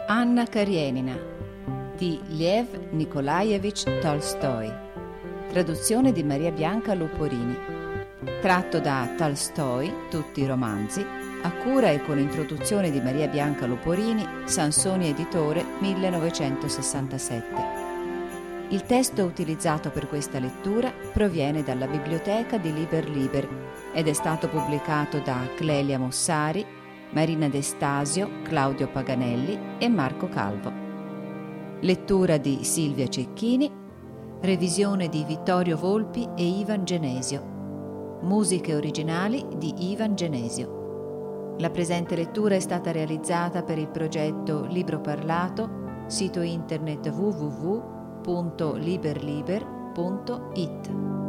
Anna Karenina di Lev Nikolaevich Tolstoi, traduzione di Maria Bianca Luporini, tratto da Tolstoi, tutti i romanzi, a cura e con introduzione di Maria Bianca Luporini, Sansoni Editore, 1967. Il testo utilizzato per questa lettura proviene dalla biblioteca di Liber Liber ed è stato pubblicato da Clelia Mossari, Marina Destasio, Claudio Paganelli e Marco Calvo. Lettura di Silvia Cecchini, revisione di Vittorio Volpi e Ivan Genesio. Musiche originali di Ivan Genesio. La presente lettura è stata realizzata per il progetto Libro Parlato, sito internet www.liberliber.it.